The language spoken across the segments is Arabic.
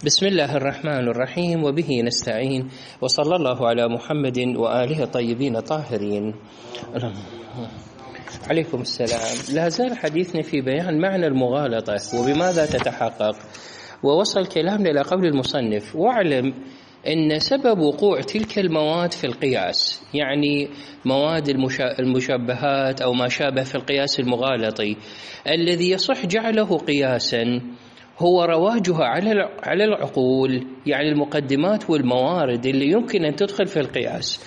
بسم الله الرحمن الرحيم، وبه نستعين، وصلى الله على محمد وآله الطيبين الطاهرين. عليكم السلام. لا زال حديثنا في بيان معنى المغالطة وبماذا تتحقق، ووصل كلامنا إلى قول المصنف: واعلم أن سبب وقوع تلك المواد في القياس، يعني مواد المشبهات أو ما شابه في القياس المغالطي الذي يصح جعله قياسا، هو رواجها على العقول، يعني المقدمات والموارد اللي يمكن أن تدخل في القياس.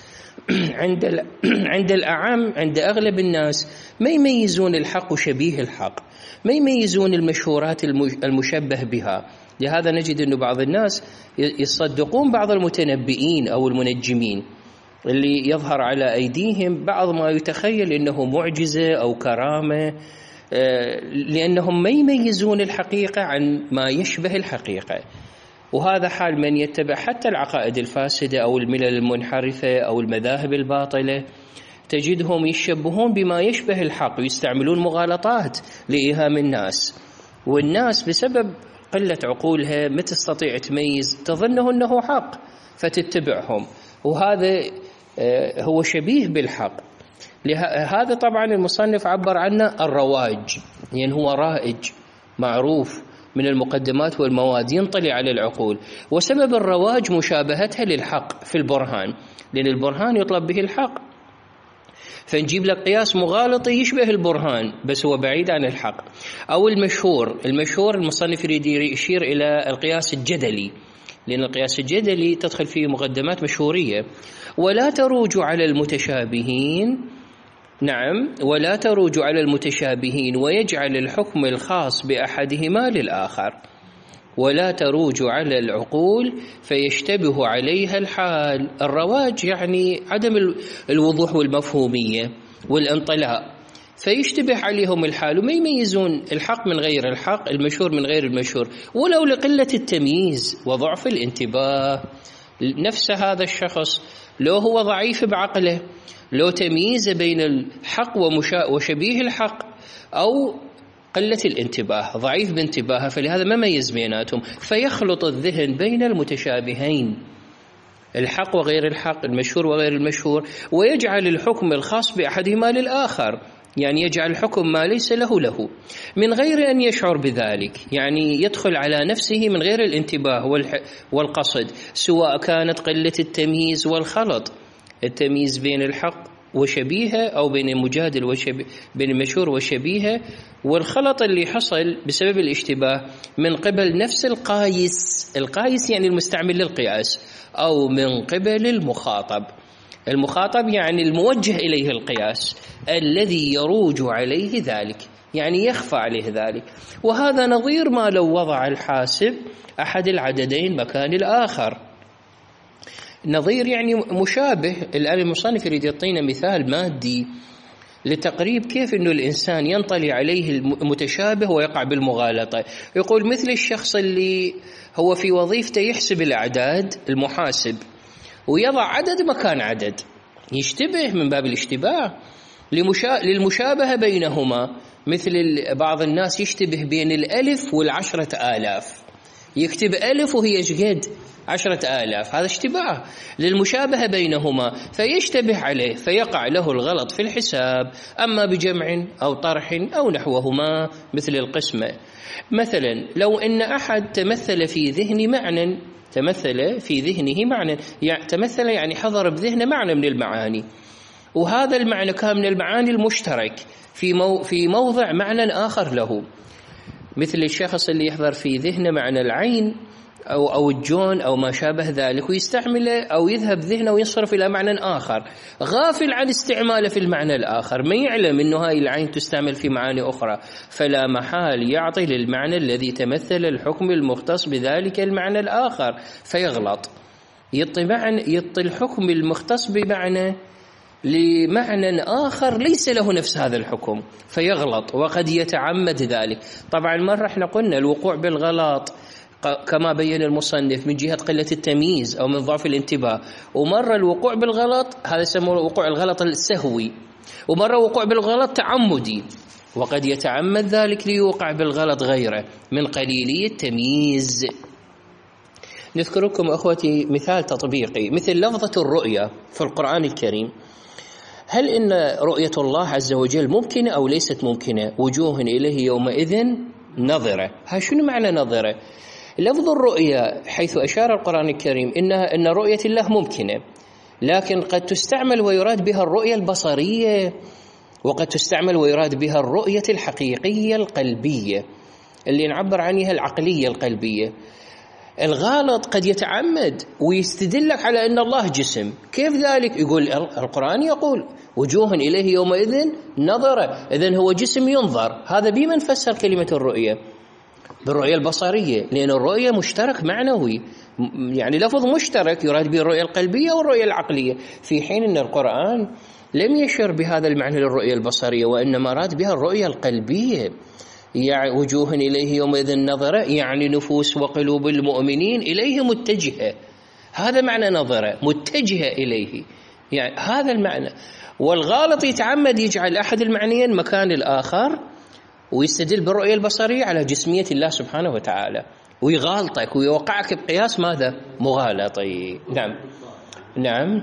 عند الأعم، عند أغلب الناس، ما يميزون الحق وشبيه الحق، ما يميزون المشهورات المشبه بها. لهذا نجد أن بعض الناس يصدقون بعض المتنبئين أو المنجمين اللي يظهر على أيديهم بعض ما يتخيل أنه معجزة أو كرامة، لأنهم ما يميزون الحقيقة عن ما يشبه الحقيقة. وهذا حال من يتبع حتى العقائد الفاسدة أو الملل المنحرفة أو المذاهب الباطلة، تجدهم يشبهون بما يشبه الحق ويستعملون مغالطات لإيهام الناس، والناس بسبب قلة عقولها ما تستطيع تميز، تظنه أنه حق فتتبعهم، وهذا هو شبيه بالحق. هذا طبعا المصنف عبر عنه الرواج، يعني هو رائج معروف من المقدمات والمواد ينطلي على العقول، وسبب الرواج مشابهتها للحق في البرهان، لأن البرهان يطلب به الحق، فنجيب لك قياس مغالطي يشبه البرهان بس هو بعيد عن الحق. أو المشهور المصنف يريد يشير إلى القياس الجدلي، لأن القياس الجدلي تدخل فيه مقدمات مشهورية: ولا تروج على المتشابهين، نعم، ولا تروج على المتشابهين ويجعل الحكم الخاص بأحدهما للآخر، ولا تروج على العقول فيشتبه عليها الحال. الرواج يعني عدم الوضوح والمفهومية والانطلاء، فيشتبه عليهم الحال وما يميزون الحق من غير الحق، المشهور من غير المشهور، ولو لقلة التمييز وضعف الانتباه. نفس هذا الشخص لو هو ضعيف بعقله، لو تمييز بين الحق وشبيه الحق، أو قلة الانتباه، ضعيف بانتباهه، فلهذا ما ميز بيناتهم، فيخلط الذهن بين المتشابهين، الحق وغير الحق، المشهور وغير المشهور، ويجعل الحكم الخاص بأحدهما للآخر، يعني يجعل الحكم ما ليس له من غير أن يشعر بذلك، يعني يدخل على نفسه من غير الانتباه والقصد، سواء كانت قلة التمييز والخلط، التمييز بين الحق وشبيهه أو بين المجادل بين المشهور وشبيهه، والخلط اللي حصل بسبب الاشتباه من قبل نفس القايس يعني المستعمل للقياس، أو من قبل المخاطب يعني الموجه إليه القياس، الذي يروج عليه ذلك، يعني يخفى عليه ذلك. وهذا نظير ما لو وضع الحاسب أحد العددين مكان الآخر، نظير يعني مشابه. الآن المصنف يريد يعطينا مثال مادي لتقريب كيف أنه الإنسان ينطلي عليه المتشابه ويقع بالمغالطة. يقول مثل الشخص اللي هو في وظيفته يحسب الأعداد، المحاسب، ويضع عدد مكان عدد، يشتبه من باب الاشتباه للمشابهة بينهما. مثل بعض الناس يشتبه بين الألف وال10,000، يكتب ألف وهي جد 10,000، هذا اشتباه للمشابهة بينهما، فيشتبه عليه فيقع له الغلط في الحساب، أما بجمع أو طرح أو نحوهما مثل القسمة. مثلا لو أن أحد تمثل في ذهنه معنى، تمثل يعني حضر بذهنه معنى من المعاني، وهذا المعنى كان من المعاني المشترك في موضع معنى آخر له، مثل الشخص اللي يحضر في ذهنه معنى العين أو الجون أو ما شابه ذلك، ويستعمله أو يذهب ذهنه ويصرف إلى معنى آخر، غافل عن استعماله في المعنى الآخر، ما يعلم أنه هاي العين تستعمل في معاني أخرى، فلا محال يعطي للمعنى الذي تمثل الحكم المختص بذلك المعنى الآخر فيغلط، يعطي الحكم المختص بمعنى لمعنى آخر ليس له نفس هذا الحكم فيغلط، وقد يتعمد ذلك. طبعا مرة احنا قلنا الوقوع بالغلط كما بين المصنف من جهة قلة التمييز أو من ضعف الانتباه، ومرة الوقوع بالغلط هذا يسمونه وقوع الغلط السهوي، ومرة وقوع بالغلط تعمدي، وقد يتعمد ذلك ليوقع بالغلط غيره من قليلي التمييز. نذكر لكم أخوتي مثال تطبيقي مثل لفظة الرؤيا في القرآن الكريم. هل إن رؤية الله عز وجل ممكنة أو ليست ممكنة؟ وجوه إليه يومئذ نظرة. ها شنو معنى نظرة؟ لفظ الرؤيا حيث أشار القرآن الكريم إن رؤية الله ممكنة، لكن قد تستعمل ويراد بها الرؤية البصرية، وقد تستعمل ويراد بها الرؤية الحقيقية القلبية اللي نعبر عنها العقلية القلبية. الغالط قد يتعمد ويستدلك على أن الله جسم. كيف ذلك؟ يقول القرآن يقول وجوه إليه يومئذ نظرة، إذن هو جسم ينظر. هذا بما نفسر كلمة الرؤية؟ بالرؤية البصرية، لأن الرؤية مشترك معنوي، يعني لفظ مشترك يراد به الرؤية القلبية والرؤية العقلية، في حين أن القرآن لم يشر بهذا المعنى للرؤية البصرية، وإنما راد بها الرؤية القلبية. يعني وجوه إليه يومئذ نظرة، يعني نفوس وقلوب المؤمنين إليه متجهة. هذا معنى نظرة، متجهة إليه، يعني هذا المعنى. والغالط يتعمد يجعل أحد المعنيين مكان الآخر ويستدل بالرؤية البصرية على جسمية الله سبحانه وتعالى، ويغالطك ويوقعك بقياس ماذا؟ مغالطي. نعم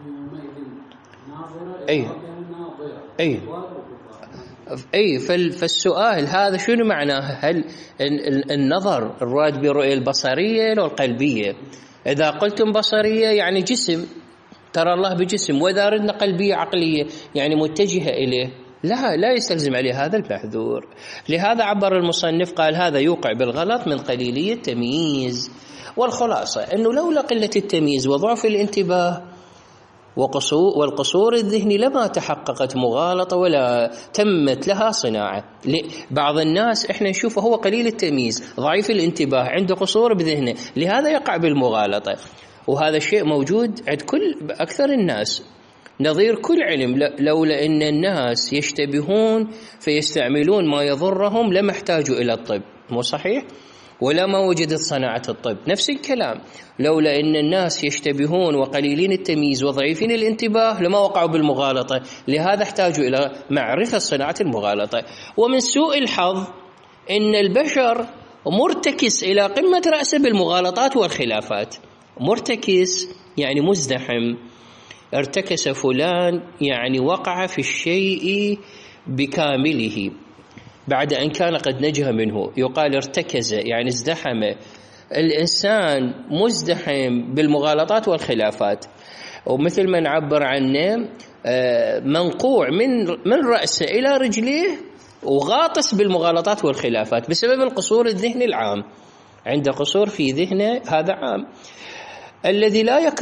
أي فالسؤال هذا شنو معناه؟ هل النظر الراد بالرؤية البصرية أو القلبية؟ إذا قلتم بصرية يعني جسم، ترى الله بجسم، وإذا ردنا قلبية عقلية يعني متجهة إليه، لا يستلزم عليه هذا المحذور. لهذا عبر المصنف قال هذا يوقع بالغلط من قليلية التمييز. والخلاصة أنه لولا قلة التمييز وضعف الانتباه والقصور الذهني لما تحققت مغالطة ولا تمت لها صناعة. بعض الناس احنا نشوفه هو قليل التمييز، ضعيف الانتباه، عنده قصور بذهنه، لهذا يقع بالمغالطة. وهذا الشيء موجود عند أكثر الناس، نظير كل علم. لولا أن الناس يشتبهون فيستعملون ما يضرهم لما احتاجوا إلى الطب، مو صحيح؟ ولا ما وجدت صناعة الطب. نفس الكلام، لولا أن الناس يشتبهون وقليلين التمييز وضعيفين الانتباه لما وقعوا بالمغالطة، لهذا احتاجوا إلى معرفة صناعة المغالطة. ومن سوء الحظ أن البشر مرتكس إلى قمة رأسه بالمغالطات والخلافات. مرتكس يعني مزدحم، ارتكس فلان يعني وقع في الشيء بكامله بعد أن كان قد نجه منه. يقال ارتكز يعني ازدحم. الإنسان مزدحم بالمغالطات والخلافات، ومثل ما نعبر عنه منقوع من رأسه إلى رجليه وغاطس بالمغالطات والخلافات بسبب القصور الذهني العام. عنده قصور في ذهنه، هذا عام. الذي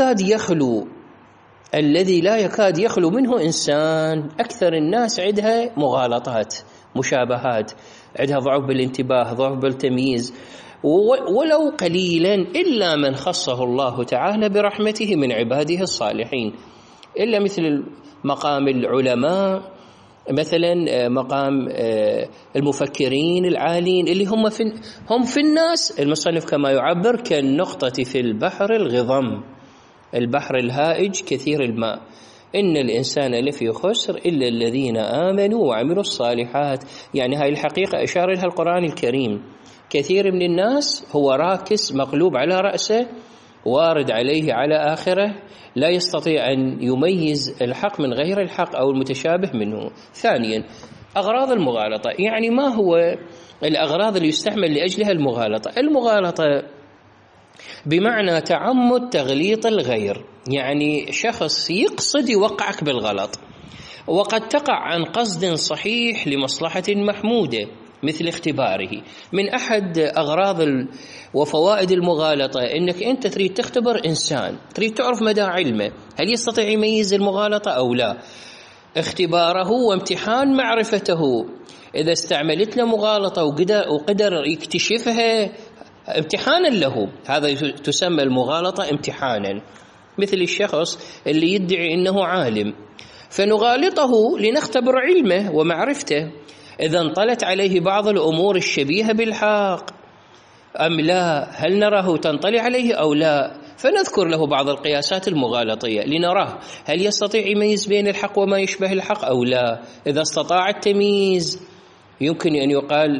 لا يكاد يخلو منه إنسان. أكثر الناس عندها مغالطات، مشابهات، عندها ضعف بالانتباه، ضعف بالتمييز، ولو قليلا إلا من خصه الله تعالى برحمته من عباده الصالحين، إلا مثل مقام العلماء، مثلا مقام المفكرين العالين اللي هم في الناس. المصنف كما يعبر كالنقطة في البحر الغضم، البحر الهائج كثير الماء، إن الإنسان لفي خسر إلا الذين آمنوا وعملوا الصالحات. يعني هاي الحقيقة أشار لها القرآن الكريم. كثير من الناس هو راكس مقلوب على رأسه، وارد عليه على آخره، لا يستطيع أن يميز الحق من غير الحق أو المتشابه منه. ثانيا أغراض المغالطة، يعني ما هو الأغراض اللي يستعمل لأجلها المغالطة؟ المغالطة بمعنى تعمد تغليط الغير، يعني شخص يقصد يوقعك بالغلط، وقد تقع عن قصد صحيح لمصلحة محمودة مثل اختباره. من أحد أغراض وفوائد المغالطة إنك أنت تريد تختبر إنسان، تريد تعرف مدى علمه، هل يستطيع يميز المغالطة أو لا. اختباره وامتحان معرفته. إذا استعملت له مغالطة وقدر يكتشفها امتحانا له، هذا تسمى المغالطة امتحانا. مثل الشخص اللي يدعي أنه عالم، فنغالطه لنختبر علمه ومعرفته، إذا انطلت عليه بعض الأمور الشبيهة بالحق أم لا، هل نراه تنطلي عليه أو لا، فنذكر له بعض القياسات المغالطية لنراه هل يستطيع يميز بين الحق وما يشبه الحق أو لا. إذا استطاع التمييز يمكن أن يقال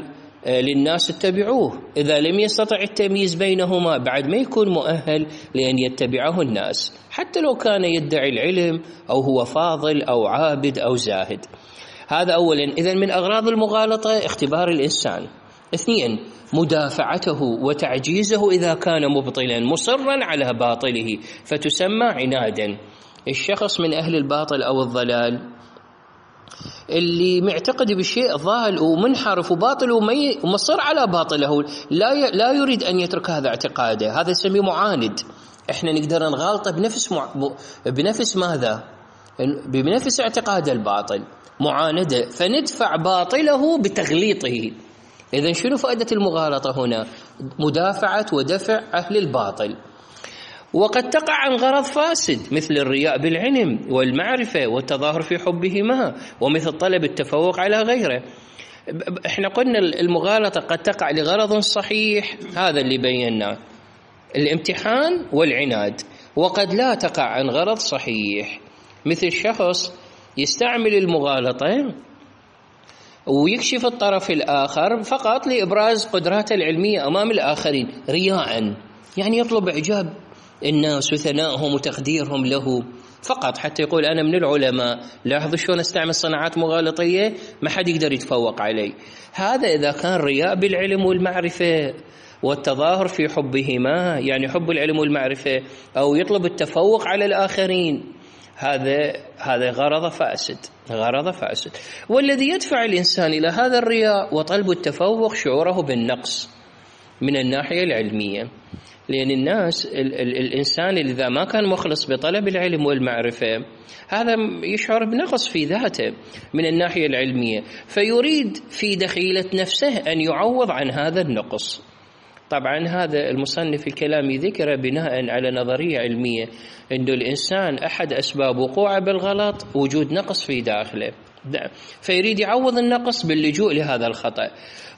للناس اتبعوه. إذا لم يستطع التمييز بينهما بعد ما يكون مؤهل لأن يتبعه الناس، حتى لو كان يدعي العلم أو هو فاضل أو عابد أو زاهد. هذا أولا. إذن من أغراض المغالطة اختبار الإنسان. 2 مدافعته وتعجيزه إذا كان مبطلا مصرا على باطله فتسمى عنادا. الشخص من أهل الباطل أو الضلال اللي معتقد بشيء ضال ومنحرف وباطل ومصر على باطله، لا يريد أن يترك هذا اعتقاده، هذا يسميه معاند. احنا نقدر نغالطه بنفس ماذا؟ بنفس اعتقاد الباطل، معاندة، فندفع باطله بتغليطه. إذن شنو فائدة المغالطة هنا؟ مدافعة ودفع أهل الباطل. وقد تقع عن غرض فاسد مثل الرياء بالعلم والمعرفة والتظاهر في حبهما، ومثل طلب التفوق على غيره. احنا قلنا المغالطة قد تقع لغرض صحيح، هذا اللي بيناه، الامتحان والعناد، وقد لا تقع عن غرض صحيح، مثل شخص يستعمل المغالطة ويكشف الطرف الآخر فقط لإبراز قدراته العلمية أمام الآخرين رياءً، يعني يطلب إعجاب الناس وثنائهم وتقديرهم له فقط حتى يقول أنا من العلماء، لاحظوا شلون استعمل صناعات مغالطية ما حد يقدر يتفوق علي. هذا إذا كان رياء بالعلم والمعرفة والتظاهر في حبهما، يعني حب العلم والمعرفة، أو يطلب التفوق على الآخرين، هذا غرض فاسد. والذي يدفع الإنسان إلى هذا الرياء وطلب التفوق شعوره بالنقص من الناحية العلمية، لأن الإنسان إذا ما كان مخلص بطلب العلم والمعرفة هذا يشعر بنقص في ذاته من الناحية العلمية، فيريد في دخيلة نفسه أن يعوض عن هذا النقص. طبعا هذا المصنف الكلام ذكر بناء على نظرية علمية أن الإنسان أحد أسباب وقوعه بالغلط وجود نقص في داخله، فيريد يعوض النقص باللجوء لهذا الخطأ.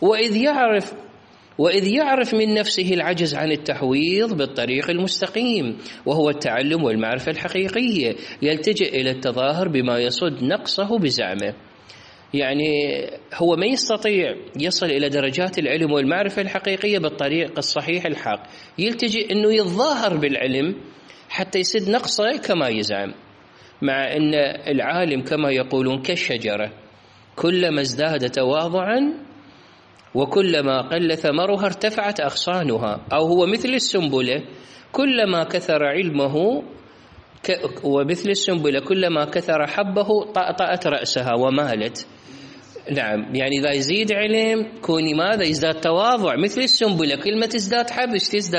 وإذ يعرف من نفسه العجز عن التحويض بالطريق المستقيم وهو التعلم والمعرفة الحقيقية، يلتجئ إلى التظاهر بما يصد نقصه بزعمه. يعني هو ما يستطيع يصل إلى درجات العلم والمعرفة الحقيقية بالطريق الصحيح الحق، يلتجئ أنه يتظاهر بالعلم حتى يسد نقصه كما يزعم، مع أن العالم كما يقولون كالشجرة كلما ازداد تواضعا وكلما قل ثمرها ارتفعت أغصانها، أو هو مثل السنبلة كلما كثر علمه ومثل السنبلة كلما كثر حبه طأطأت رأسها ومالت. نعم، يعني إذا يزيد علم كوني ماذا؟ يزداد تواضع، مثل السنبلة كل ما تزداد حب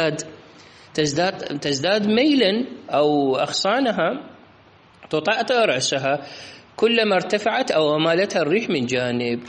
تزداد ميلا، أو أغصانها تطأطأ رأسها كلما ارتفعت أو مالتها الريح من جانب.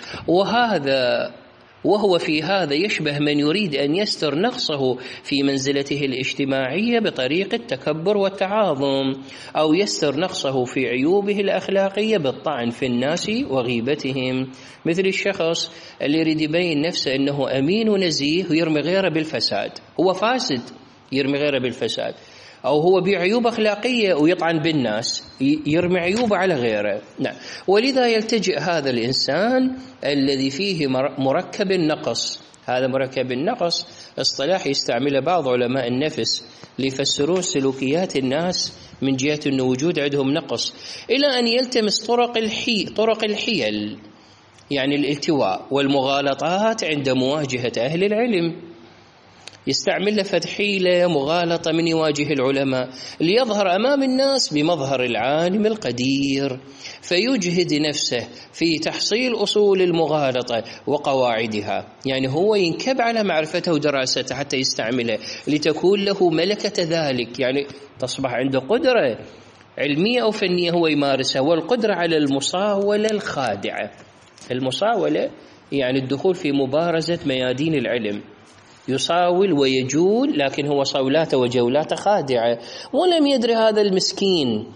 وهو في هذا يشبه من يريد أن يستر نقصه في منزلته الاجتماعية بطريق التكبر والتعاظم، أو يستر نقصه في عيوبه الأخلاقية بالطعن في الناس وغيبتهم، مثل الشخص اللي يريد يبين نفسه أنه أمين ونزيه ويرمي غيره بالفساد، هو فاسد يرمي غيره بالفساد، أو هو بعيوب أخلاقية ويطعن بالناس يرمي عيوبه على غيره. نعم. ولذا يلتجئ هذا الإنسان الذي فيه مركب النقص، هذا مركب النقص اصطلاح يستعمله بعض علماء النفس ليفسرون سلوكيات الناس من جهة أن وجود عندهم نقص، إلى أن يلتمس طرق الحيل، يعني الالتواء والمغالطات عند مواجهة أهل العلم. يستعمل له حيلة مغالطة من يواجه العلماء ليظهر أمام الناس بمظهر العالم القدير، فيجهد نفسه في تحصيل أصول المغالطة وقواعدها، يعني هو ينكب على معرفته ودراسته حتى يستعمله لتكون له ملكة ذلك، يعني تصبح عنده قدرة علمية أو فنية هو يمارسها، والقدرة على المصاولة الخادعة. المصاولة يعني الدخول في مبارزة ميادين العلم، يصاول ويجول، لكن هو صولاته وجولاته خادعة، ولم يدري هذا المسكين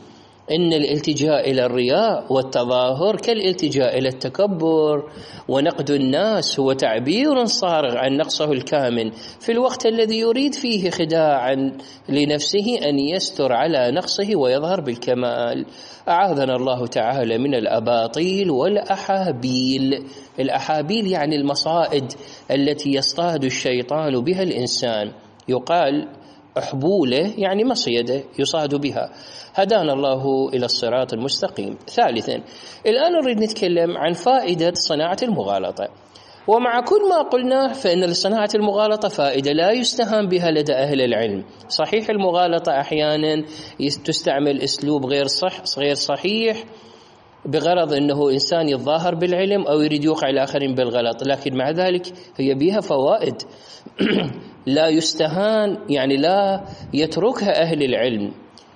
إن الالتجاء إلى الرياء والتظاهر كالالتجاء إلى التكبر، ونقد الناس هو تعبير صارغ عن نقصه الكامن في الوقت الذي يريد فيه خداعا لنفسه أن يستر على نقصه ويظهر بالكمال. أعاذنا الله تعالى من الأباطيل والأحابيل. الأحابيل يعني المصائد التي يصطاد الشيطان بها الإنسان، يقال أحبولة يعني مصيدة يصاد بها. هدانا الله إلى الصراط المستقيم. ثالثا، الآن نريد نتكلم عن فائدة صناعة المغالطة. ومع كل ما قلناه فإن لصناعة المغالطة فائدة لا يستهان بها لدى أهل العلم. صحيح المغالطة أحيانا تستعمل أسلوب غير صحيح بغرض أنه إنسان يتظاهر بالعلم أو يريد يوقع الآخرين بالغلط، لكن مع ذلك هي بها فوائد لا يستهان، يعني لا يتركها أهل العلم.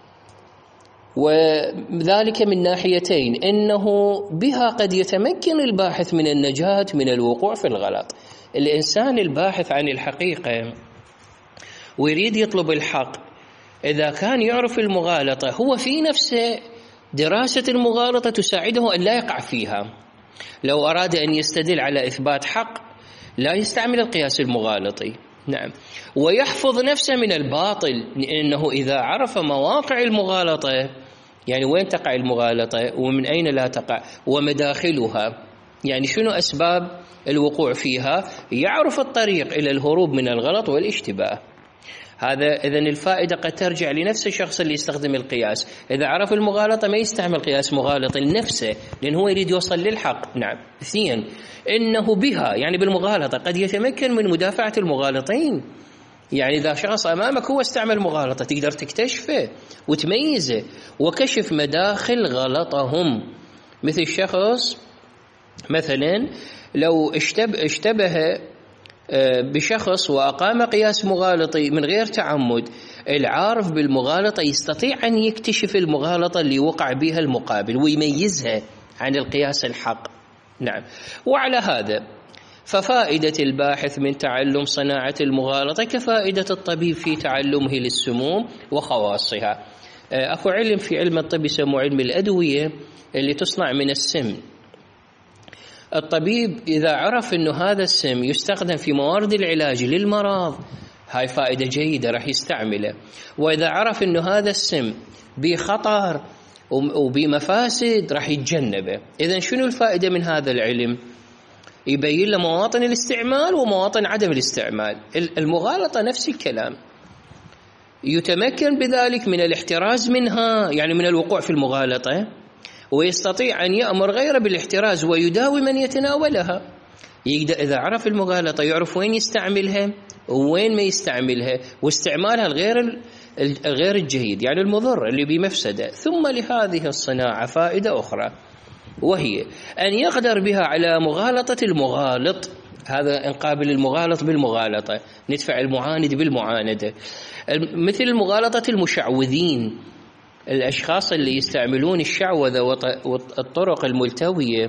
وذلك من ناحيتين، إنه بها قد يتمكن الباحث من النجاة من الوقوع في الغلط. الإنسان الباحث عن الحقيقة ويريد يطلب الحق، إذا كان يعرف المغالطة هو في نفسه دراسة المغالطة تساعده أن لا يقع فيها. لو أراد أن يستدل على إثبات حق لا يستعمل القياس المغالطي، نعم، ويحفظ نفسه من الباطل، لأنه إذا عرف مواقع المغالطة، يعني وين تقع المغالطة ومن أين لا تقع ومداخلها، يعني شنو أسباب الوقوع فيها، يعرف الطريق إلى الهروب من الغلط والاشتباه. هذا إذن الفائدة قد ترجع لنفس الشخص اللي يستخدم القياس. إذا عرف المغالطة ما يستعمل قياس مغالط لنفسه، لأن هو يريد يوصل للحق. نعم. اثنين، إنه بها يعني بالمغالطة قد يتمكن من مدافعة المغالطين. يعني إذا شخص أمامك هو استعمل مغالطة تقدر تكتشفه وتميزه وكشف مداخل غلطهم. مثل شخص مثلا لو اشتبه بشخص وأقام قياس مغالطي من غير تعمد، العارف بالمغالطة يستطيع أن يكتشف المغالطة اللي وقع بها المقابل ويميزها عن القياس الحق. نعم. وعلى هذا ففائدة الباحث من تعلم صناعة المغالطة كفائدة الطبيب في تعلمه للسموم وخواصها. أكو علم في علم الطب يسموه علم الأدوية اللي تصنع من السم. الطبيب إذا عرف أنه هذا السم يستخدم في موارد العلاج للمرض، هاي فائدة جيدة راح يستعمله. وإذا عرف أنه هذا السم بخطر وبمفاسد راح يتجنبه. إذن شنو الفائدة من هذا العلم؟ يبين له مواطن الاستعمال ومواطن عدم الاستعمال. المغالطة نفس الكلام، يتمكن بذلك من الاحتراز منها، يعني من الوقوع في المغالطة، ويستطيع أن يأمر غيره بالاحتراز ويداوي من يتناولها. يقدر إذا عرف المغالطة يعرف وين يستعملها ووين ما يستعملها، واستعمالها الغير الجيد يعني المضر اللي بمفسده. ثم لهذه الصناعة فائدة أخرى، وهي أن يقدر بها على مغالطة المغالط. هذا نقابل المغالط بالمغالطة، ندفع المعاند بالمعاندة. مثل مغالطة المشعوذين، الأشخاص اللي يستعملون الشعوذة والطرق الملتوية.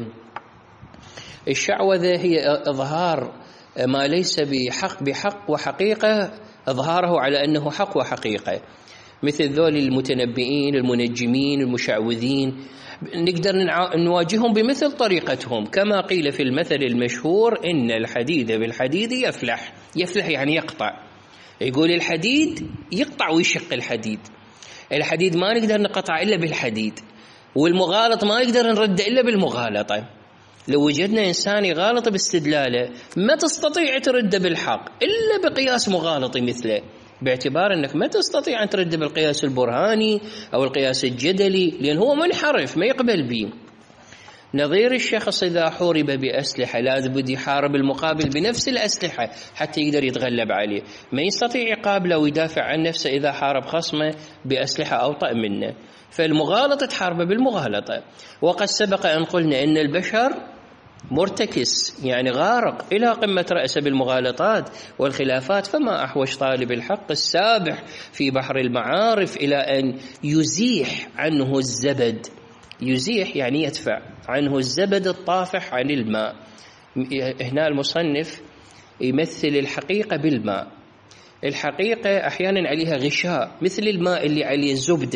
الشعوذة هي إظهار ما ليس بحق وحقيقة، إظهاره على أنه حق وحقيقة. مثل ذول المتنبئين المنجمين المشعوذين، نقدر نواجههم بمثل طريقتهم. كما قيل في المثل المشهور: إن الحديد بالحديد يفلح. يفلح يعني يقطع. يقول الحديد يقطع ويشق الحديد. الحديد ما نقدر نقطع إلا بالحديد، والمغالط ما نقدر نرد إلا بالمغالطة. لو وجدنا إنسان يغالط باستدلاله ما تستطيع ترد بالحق إلا بقياس مغالطي مثله، باعتبار أنك ما تستطيع أن ترد بالقياس البرهاني أو القياس الجدلي، لأن هو منحرف ما يقبل به. نظير الشخص إذا حورب بأسلحة لازم بده يحارب المقابل بنفس الأسلحة حتى يقدر يتغلب عليه، ما يستطيع يقابله ويدافع عن نفسه إذا حارب خصمه بأسلحة أوطأ منه. فالمغالطة تحاربه بالمغالطة. وقد سبق أن قلنا أن البشر مرتكس، يعني غارق إلى قمة رأسه بالمغالطات والخلافات، فما أحوج طالب الحق السابح في بحر المعارف إلى أن يزيح عنه الزبد. يزيح يعني يدفع عنه الزبد الطافح عن الماء. هنا المصنف يمثل الحقيقة بالماء. الحقيقة أحيانا عليها غشاء مثل الماء اللي عليه الزبدة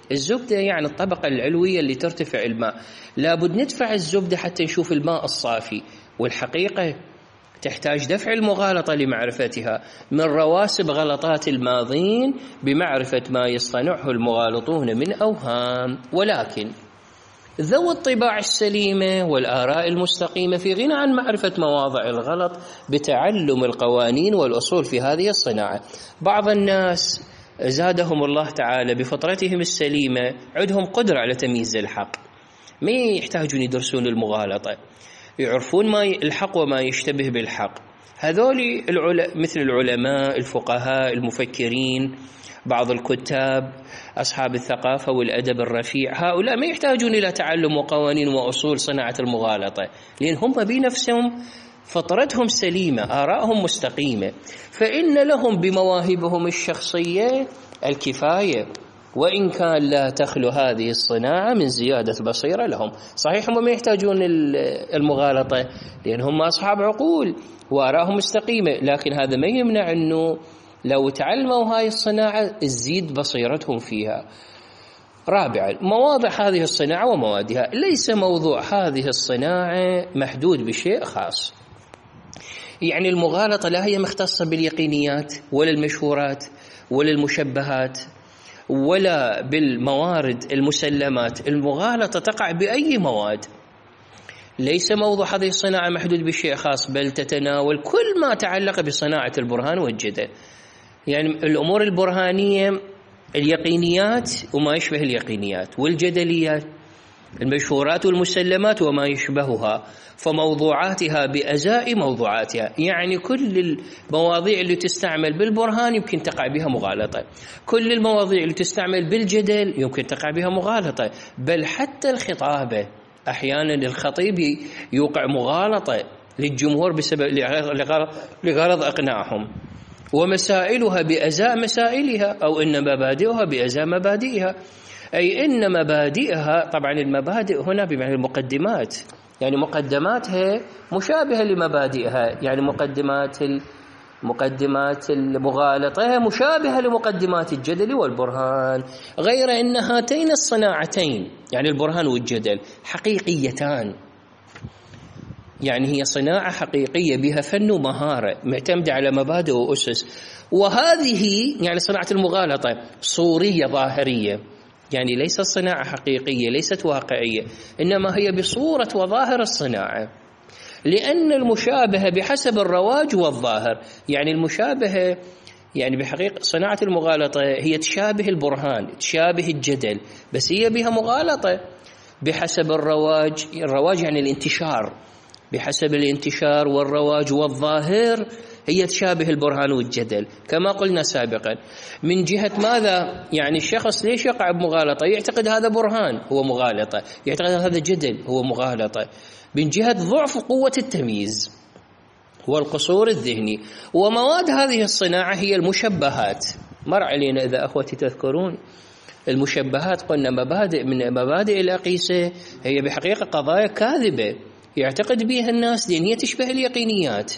الزبدة يعني الطبقة العلوية اللي ترتفع الماء، لابد ندفع الزبدة حتى نشوف الماء الصافي. والحقيقة تحتاج دفع المغالطة لمعرفتها، من رواسب غلطات الماضين بمعرفة ما يصطنعه المغالطون من أوهام. ولكن ذوي الطباع السليمة والآراء المستقيمة في غنى عن معرفة مواضع الغلط بتعلم القوانين والأصول في هذه الصناعة. بعض الناس زادهم الله تعالى بفطرتهم السليمة عندهم قدرة على تمييز الحق، ما يحتاجون يدرسون المغالطة، يعرفون ما الحق وما يشتبه بالحق. هذول مثل العلماء، الفقهاء، المفكرين، بعض الكتاب، أصحاب الثقافة والأدب الرفيع، هؤلاء ما يحتاجون إلى تعلم وقوانين وأصول صناعة المغالطة، لأن هم بنفسهم فطرتهم سليمة، آراءهم مستقيمة، فإن لهم بمواهبهم الشخصية الكفاية، وإن كان لا تخلو هذه الصناعة من زيادة بصيرة لهم. صحيح هم ما يحتاجون المغالطة لأن هم أصحاب عقول وآراءهم مستقيمة، لكن هذا ما يمنع أنه لو تعلموا هاي الصناعة تزيد بصيرتهم فيها. رابعا، مواضع هذه الصناعة وموادها. ليس موضوع هذه الصناعة محدود بشيء خاص، يعني المغالطة لا هي مختصة باليقينيات ولا المشهورات ولا المشبهات ولا بالموارد المسلمات. المغالطة تقع بأي مواد. ليس موضوع هذه الصناعة محدود بشيء خاص، بل تتناول كل ما تعلق بصناعة البرهان والجدل، يعني الأمور البرهانية، اليقينيات وما يشبه اليقينيات، والجدليات، المشهورات والمسلمات وما يشبهها، فموضوعاتها بأزاء موضوعاتها. يعني كل المواضيع اللي تستعمل بالبرهان يمكن تقع بها مغالطة، كل المواضيع اللي تستعمل بالجدل يمكن تقع بها مغالطة، بل حتى الخطابة أحيانا الخطيب يوقع مغالطة للجمهور بسبب لغرض إقناعهم، ومسائلها بأزاء مسائلها، أو إن مبادئها بأزاء مبادئها، أي إن مبادئها، طبعا المبادئ هنا بمعنى المقدمات، يعني مقدماتها مشابهة لمبادئها، يعني مقدمات المغالطة مشابهة لمقدمات الجدل والبرهان، غير أن هاتين الصناعتين يعني البرهان والجدل حقيقيتان، يعني هي صناعة حقيقية بها فن ومهارة معتمدة على مبادئ وأسس. وهذه يعني صناعة المغالطة صورية ظاهرية، يعني ليست صناعة حقيقية، ليست واقعية، إنما هي بصورة وظاهر الصناعة، لأن المشابهة بحسب الرواج والظاهر. يعني المشابهة يعني بحقيقة صناعة المغالطة هي تشابه البرهان، تشابه الجدل، بس هي بها مغالطة بحسب الرواج. الرواج يعني الانتشار، بحسب الانتشار والرواج والظاهر هي تشابه البرهان والجدل. كما قلنا سابقا، من جهة ماذا؟ يعني الشخص ليش يقع بمغالطة؟ يعتقد هذا برهان هو مغالطة، يعتقد هذا جدل هو مغالطة، من جهة ضعف قوة التمييز والقصور الذهني. ومواد هذه الصناعة هي المشبهات. مر علينا إذا أخوتي تذكرون المشبهات، قلنا مبادئ من مبادئ الأقيسة هي بحقيقة قضايا كاذبة يعتقد بها الناس، لأن هي تشبه اليقينيات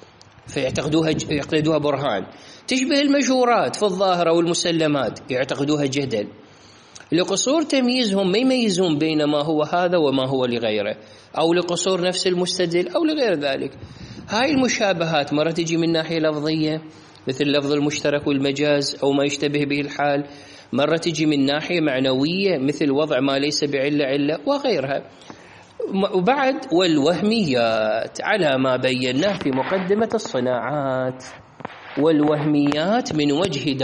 فيعتقدوها برهان، تشبه المشهورات في الظاهر والمسلمات يعتقدوها جدل. لقصور تمييزهم ما يميزون بين ما هو هذا وما هو لغيره، أو لقصور نفس المستدل أو لغير ذلك. هاي المشابهات مرة تجي من ناحية لفظية مثل اللفظ المشترك والمجاز أو ما يشتبه به الحال، مرة تجي من ناحية معنوية مثل وضع ما ليس بعلة علة وغيرها. وبعد والوهميات على ما بيناه في مقدمة الصناعات. والوهميات من وجه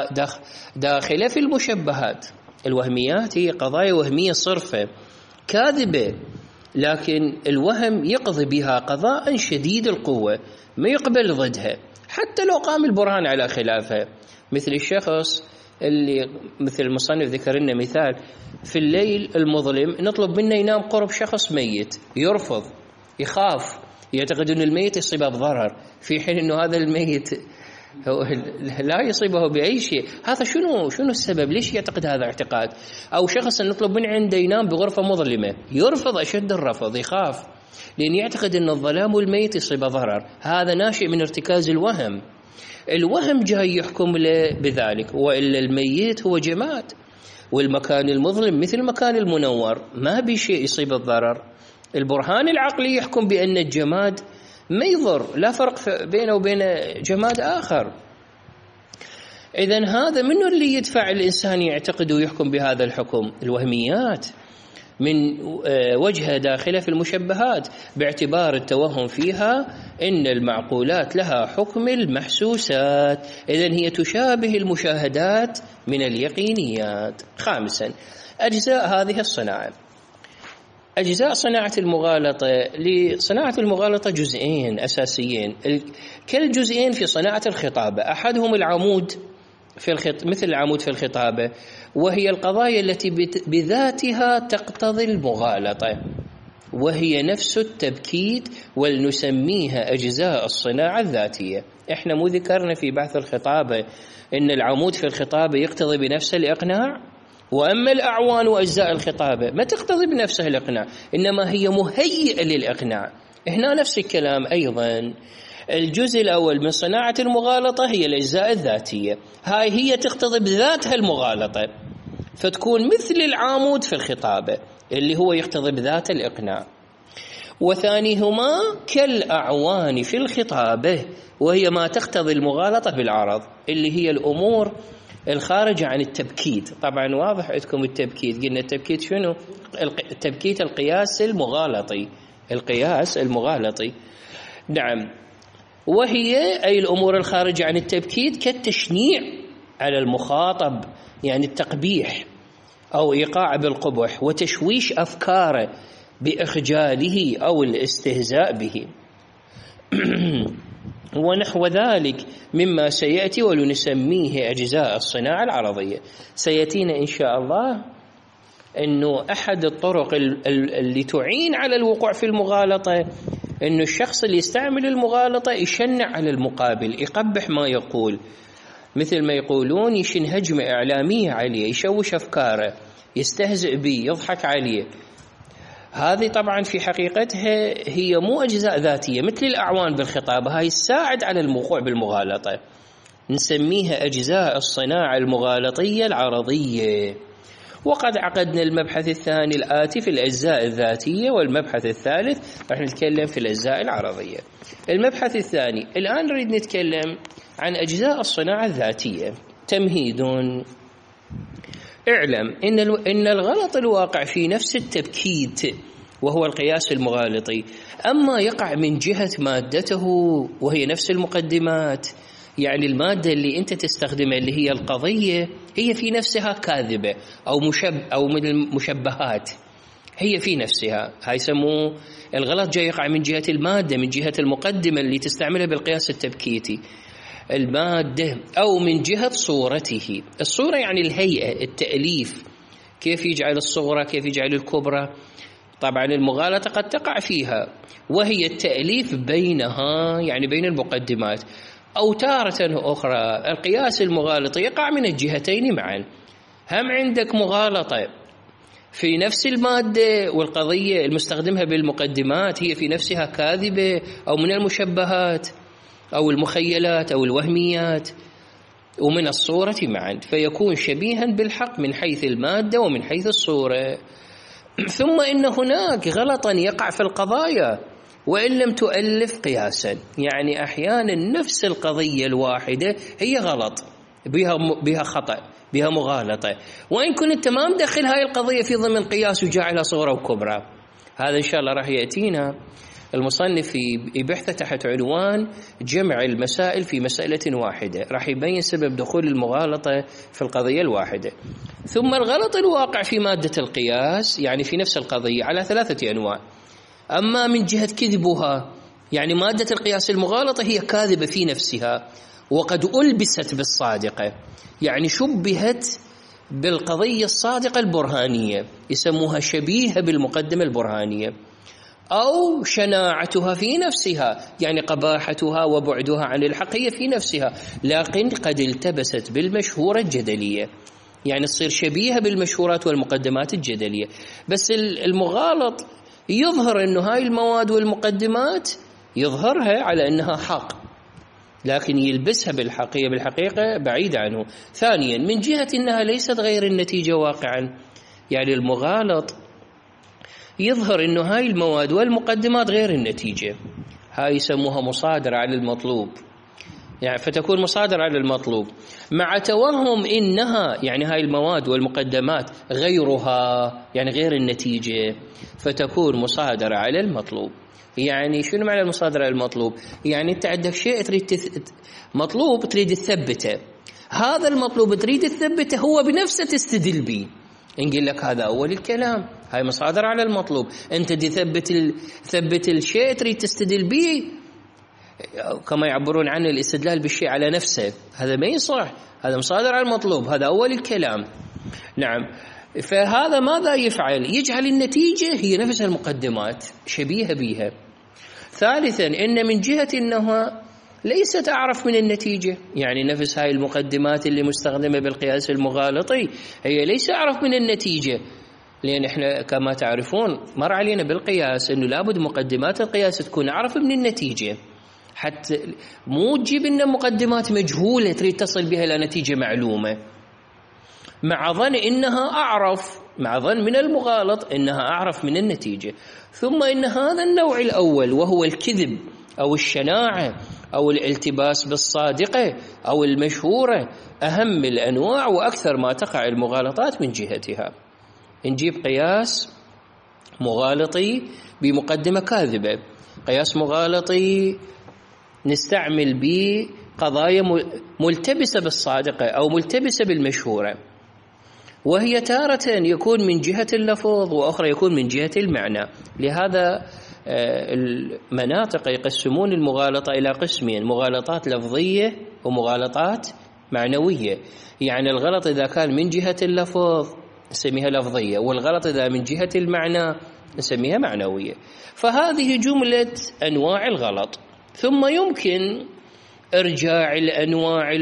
داخلة في المشبهات. الوهميات هي قضايا وهمية صرفة كاذبة، لكن الوهم يقضي بها قضاء شديد القوة ما يقبل ضدها حتى لو قام البرهان على خلافها. مثل الشخص اللي مثل المصنف ذكر لنا مثال، في الليل المظلم نطلب منه ينام قرب شخص ميت، يرفض، يخاف، يعتقد أن الميت يصيبه بضرر، في حين أنه هذا الميت لا يصيبه بأي شيء. هذا شنو السبب؟ ليش يعتقد هذا اعتقاد؟ أو شخص نطلب منه عنده ينام بغرفة مظلمة، يرفض أشد الرفض، يخاف، لأن يعتقد أن الظلام والميت يصيبه ضرر. هذا ناشئ من ارتكاز الوهم جاي يحكم له بذلك، وإلا الميت هو جماد، والمكان المظلم مثل المكان المنور، ما بشيء يصيب الضرر. البرهان العقلي يحكم بأن الجماد ما يضر، لا فرق بينه وبين جماد آخر. إذن هذا منو اللي يدفع الإنسان يعتقد ويحكم بهذا الحكم؟ الوهميات من وجهة داخلة في المشبهات، باعتبار التوهم فيها إن المعقولات لها حكم المحسوسات، إذن هي تشابه المشاهدات من اليقينيات. خامسا، أجزاء هذه الصناعة. أجزاء صناعة المغالطة. لصناعة المغالطة جزئين أساسيين، كالجزئين في صناعة الخطابة. أحدهم العمود مثل العمود في الخطابة، وهي القضايا التي بذاتها تقتضي المغالطة، وهي نفس التبكيت، ولنسميها أجزاء الصناعة الذاتية. إحنا مو ذكرنا في بحث الخطابة إن العمود في الخطابة يقتضي بنفسه الإقناع، وأما الأعوان وأجزاء الخطابة ما تقتضي بنفسها الإقناع، إنما هي مهيئة للإقناع. هنا نفس الكلام أيضا. الجزء الأول من صناعة المغالطة هي الأجزاء الذاتية، هاي هي تقتضي بذاتها المغالطة، فتكون مثل العمود في الخطابة اللي هو يقتضي بذات الإقناع. وثانيهما كالأعوان في الخطابة، وهي ما تقتضي المغالطة بالعرض، اللي هي الأمور الخارجة عن التبكيت. طبعا واضح عندكم التبكيت، قلنا التبكيت شنو؟ التبكيت القياس المغالطي، القياس المغالطي. نعم، وهي أي الأمور الخارجة عن التبكيت كالتشنيع على المخاطب، يعني التقبيح أو إيقاع بالقبح وتشويش أفكاره بإخجاله أو الاستهزاء به ونحو ذلك مما سيأتي، ولنسميه أجزاء الصناعة العرضية. سيأتينا إن شاء الله أنه أحد الطرق اللي تعين على الوقوع في المغالطة أنه الشخص اللي يستعمل المغالطة يشنع على المقابل، يقبح ما يقول، مثل ما يقولون يشن هجمة إعلامية عليه، يشوش أفكاره، يستهزئ به، يضحك عليه. هذه طبعا في حقيقتها هي مو أجزاء ذاتية مثل الأعوان بالخطابة، هاي تساعد على الوقوع بالمغالطة، نسميها أجزاء الصناعة المغالطية العرضية. وقد عقدنا المبحث الثاني الآتي في الأجزاء الذاتية، والمبحث الثالث راح نتكلم في الأجزاء العرضية. المبحث الثاني الآن نريد نتكلم عن أجزاء الصناعة الذاتية. تمهيد: اعلم إن الغلط الواقع في نفس التبكيت وهو القياس المغالطي، أما يقع من جهة مادته وهي نفس المقدمات، يعني المادة اللي أنت تستخدمها اللي هي القضية هي في نفسها كاذبة أو من المشبهات، هي في نفسها، هاي يسموه الغلط جاي يقع من جهة المادة، من جهة المقدمة اللي تستعملها بالقياس التبكيتي، المادة، أو من جهة صورته. الصورة يعني الهيئة، التأليف، كيف يجعل الصغرى كيف يجعل الكبرى. طبعا المغالطة قد تقع فيها، وهي التأليف بينها، يعني بين المقدمات. أو تارة أخرى القياس المغالطي يقع من الجهتين معا، هم عندك مغالطة في نفس المادة والقضية المستخدمها بالمقدمات هي في نفسها كاذبة أو من المشبهات أو المخيلات أو الوهميات، ومن الصورة معا، فيكون شبيها بالحق من حيث المادة ومن حيث الصورة. ثم إن هناك غلطا يقع في القضايا وإن لم تؤلف قياسا، يعني أحيانا نفس القضية الواحدة هي غلط، بها خطأ، بها مغالطة، وإن كنت تمام دخل هاي القضية في ضمن قياس وجعلها صغرى وكبرى. هذا إن شاء الله راح يأتينا المصنف في بحثه تحت عنوان جمع المسائل في مسألة واحدة، راح يبين سبب دخول المغالطة في القضية الواحدة. ثم الغلط الواقع في مادة القياس، يعني في نفس القضية، على 3 أنواع. أما من جهة كذبها، يعني مادة القياس المغالطة هي كاذبة في نفسها وقد ألبست بالصادقة، يعني شبهت بالقضية الصادقة البرهانية، يسموها شبيهة بالمقدمة البرهانية. أو شناعتها في نفسها، يعني قباحتها وبعدها عن الحق هي في نفسها، لكن قد التبست بالمشهورة الجدلية، يعني تصير شبيهة بالمشهورات والمقدمات الجدلية. بس المغالط يظهر أنه هاي المواد والمقدمات يظهرها على أنها حق، لكن يلبسها بالحقيقة بعيد عنه. ثانيا، من جهة أنها ليست غير النتيجة واقعا، يعني المغالط يظهر أنه هاي المواد والمقدمات غير النتيجة، هاي يسموها مصادرة على المطلوب، يعني فتكون مصادرة على المطلوب مع توهم إنها يعني هاي المواد والمقدمات غيرها، يعني غير النتيجة، فتكون مصادرة على المطلوب. يعني شنو معنى المصادرة على المطلوب؟ يعني أنت عندك شيء تريد مطلوب تريد تثبته، هذا المطلوب تريد تثبته هو بنفسه تستدل به، نقول لك هذا أول الكلام، هاي مصادرة على المطلوب. أنت دي ثبت الشيء تريد تستدل به، كما يعبرون عنه الاستدلال بالشيء على نفسه، هذا ما يصح، هذا مصادر على المطلوب، هذا أول الكلام. نعم، فهذا ماذا يفعل؟ يجعل النتيجة هي نفس المقدمات شبيهة بها. ثالثا، إن من جهة أنها ليست أعرف من النتيجة، يعني نفس هاي المقدمات اللي مستخدمة بالقياس المغالطي هي ليس أعرف من النتيجة، لأن إحنا كما تعرفون مر علينا بالقياس أنه لابد مقدمات القياس تكون أعرف من النتيجة، حتى مو تجيب لنا مقدمات مجهولة تريد تصل بها إلى نتيجة معلومة، مع ظن إنها أعرف، مع ظن من المغالط إنها أعرف من النتيجة. ثم إن هذا النوع الأول وهو الكذب أو الشناعة أو الالتباس بالصادقة أو المشهورة أهم الأنواع وأكثر ما تقع المغالطات من جهتها. نجيب قياس مغالطي بمقدمة كاذبة، قياس مغالطي نستعمل به قضايا ملتبسة بالصادقة أو ملتبسة بالمشهورة، وهي تارة يكون من جهة اللفظ وأخرى يكون من جهة المعنى. لهذا المناطق يقسمون المغالطة إلى قسمين: مغالطات لفظية ومغالطات معنوية. يعني الغلط إذا كان من جهة اللفظ نسميها لفظية، والغلط إذا من جهة المعنى نسميها معنوية. فهذه جملة أنواع الغلط. ثم يمكن إرجاع الأنواع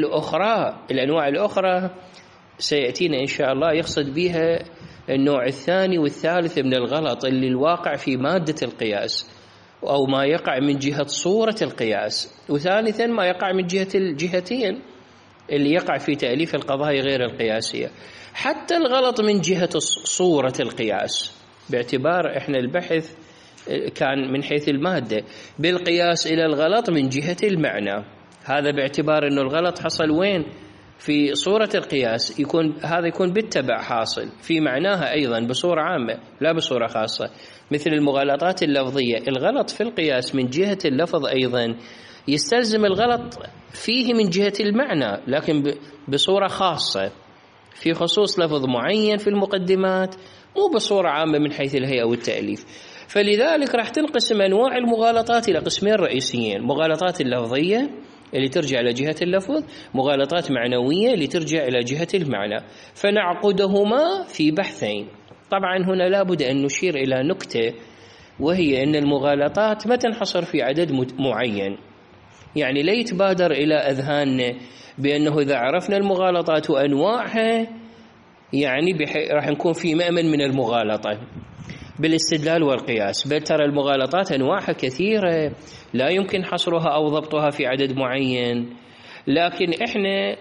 الأخرى سيأتينا إن شاء الله، يقصد بها النوع الثاني والثالث من الغلط اللي الواقع في مادة القياس أو ما يقع من جهة صورة القياس، وثالثا ما يقع من جهة الجهتين اللي يقع في تأليف القضايا غير القياسية. حتى الغلط من جهة صورة القياس، باعتبار إحنا البحث كان من حيث المادة، بالقياس إلى الغلط من جهة المعنى، هذا باعتبار أنه الغلط حصل وين؟ في صورة القياس، هذا يكون بالتبع حاصل في معناها أيضا بصورة عامة لا بصورة خاصة. مثل المغالطات اللفظية، الغلط في القياس من جهة اللفظ أيضا يستلزم الغلط فيه من جهة المعنى، لكن بصورة خاصة في خصوص لفظ معين في المقدمات، مو بصورة عامة من حيث الهيئة والتأليف. فلذلك راح تنقسم أنواع المغالطات إلى قسمين رئيسيين: مغالطات اللفظية اللي ترجع إلى جهة اللفظ، مغالطات معنوية اللي ترجع إلى جهة المعنى. فنعقدهما في بحثين. طبعا هنا لابد أن نشير إلى نكتة، وهي أن المغالطات ما تنحصر في عدد معين، يعني لا يتبادر إلى أذهاننا بأنه إذا عرفنا المغالطات وأنواعها يعني راح نكون في مأمن من المغالطة بالاستدلال والقياس، بل ترى المغالطات أنواعها كثيرة لا يمكن حصرها أو ضبطها في عدد معين. لكن إحنا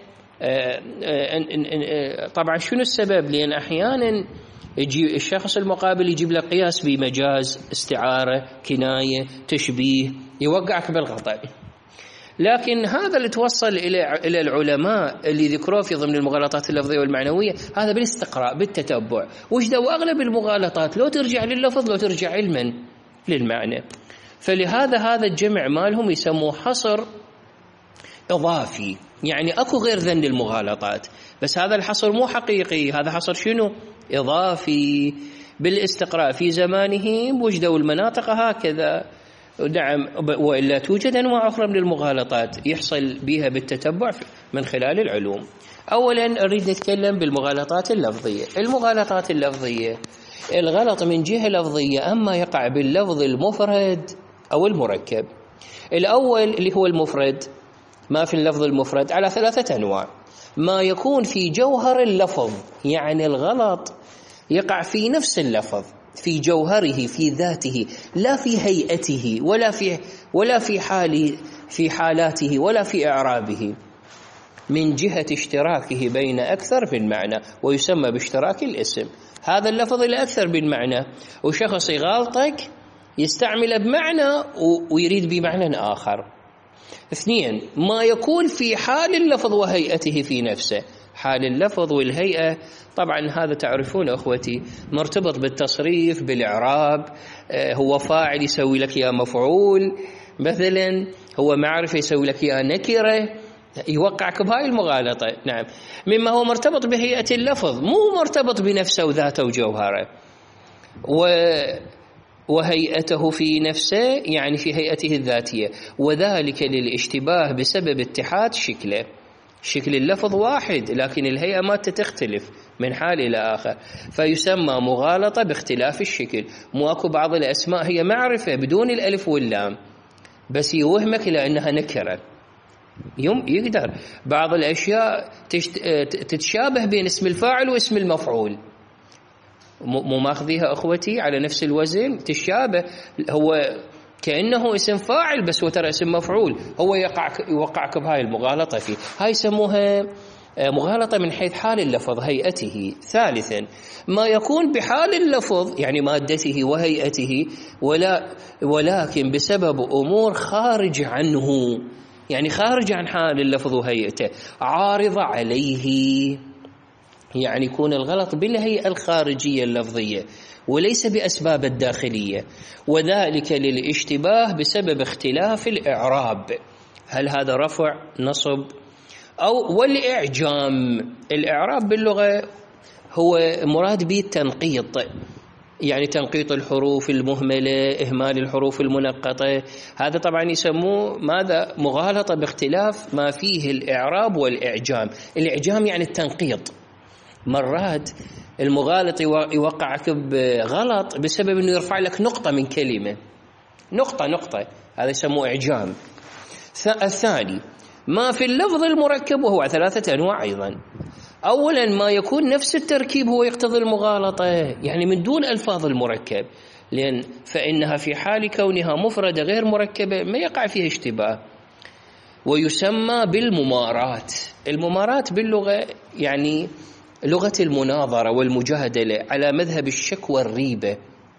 طبعا شنو السبب؟ لأن أحيانا يجي الشخص المقابل يجيب لك قياس بمجاز، استعارة، كناية، تشبيه، يوقعك بالخطأ. لكن هذا اللي توصل إلى العلماء اللي ذكروه في ضمن المغالطات اللفظية والمعنوية، هذا بالاستقراء بالتتبع، وجدوا أغلب المغالطات لو ترجع لللفظ لو ترجع علما للمعنى. فلهذا هذا الجمع مالهم يسموه حصر إضافي، يعني أكو غير ذن المغالطات، بس هذا الحصر مو حقيقي، هذا حصر شنو؟ إضافي. بالاستقراء في زمانهم وجدوا المناطق هكذا. نعم، وإلا توجد أنواع أخرى من المغالطات يحصل بها بالتتبع من خلال العلوم. أولا نريد نتكلم بالمغالطات اللفظية. المغالطات اللفظية الغلط من جهة لفظية أما يقع باللفظ المفرد أو المركب. الأول اللي هو المفرد، ما في اللفظ المفرد على 3 أنواع: ما يكون في جوهر اللفظ، يعني الغلط يقع في نفس اللفظ، في جوهره، في ذاته، لا في هيئته ولا في حال في حالاته ولا في إعرابه من جهة اشتراكه بين أكثر من معنى، ويسمى باشتراك الاسم. هذا اللفظ الأكثر من معنى، وشخص يغالطك يستعمله بمعنى ويريد بمعنى آخر. 2، ما يكون في حال اللفظ وهيئته في نفسه. حال اللفظ والهيئة طبعا هذا تعرفون أخوتي مرتبط بالتصريف بالإعراب. هو فاعل يسوي لك يا مفعول مثلا، هو معرفة يسوي لك يا نكرة، يوقعك بهاي المغالطة. نعم، مما هو مرتبط بهيئة اللفظ، مو مرتبط بنفسه وذاته وجوهره. وهيئته في نفسه يعني في هيئته الذاتية، وذلك للاشتباه بسبب اتحاد شكله. شكل اللفظ واحد لكن الهيئة ما تختلف من حال إلى آخر، فيسمى مغالطة باختلاف الشكل. مو أكو بعض الأسماء هي معرفة بدون الألف واللام بس يوهمك لأنها نكرة. يقدر بعض الأشياء تتشابه بين اسم الفاعل واسم المفعول، مو ماخذيها أخوتي على نفس الوزن، تشابه، هو كأنه اسم فاعل بس هو ترى اسم مفعول، هو يوقعك بهاي المغالطة فيه. هاي يسموها مغالطة من حيث حال اللفظ هيئته. 3، ما يكون بحال اللفظ يعني مادته وهيئته ولكن بسبب أمور خارج عنه، يعني خارج عن حال اللفظ وهيئته، عارضة عليه، يعني يكون الغلط بالهيئة الخارجية اللفظية وليس بأسباب الداخلية، وذلك للاشتباه بسبب اختلاف الإعراب. هل هذا رفع نصب أو والإعجام؟ الإعراب باللغة هو مراد به التنقيط، يعني تنقيط الحروف المهملة، إهمال الحروف المنقطة. هذا طبعا يسموه ماذا؟ مغالطة باختلاف ما فيه الإعراب والإعجام. الإعجام يعني التنقيط. مرات المغالط يوقعك بغلط بسبب أنه يرفع لك نقطة من كلمة، نقطة، هذا يسموه إعجام. الثاني ما في اللفظ المركب، وهو 3 أنواع أيضا. أولا ما يكون نفس التركيب هو يقتضي المغالطة، يعني من دون ألفاظ المركب، لأن فإنها في حال كونها مفردة غير مركبة ما يقع فيها اشتباه. ويسمى بالممارات. الممارات باللغة يعني لغة المناظرة والمجادلة على مذهب الشك والريبة،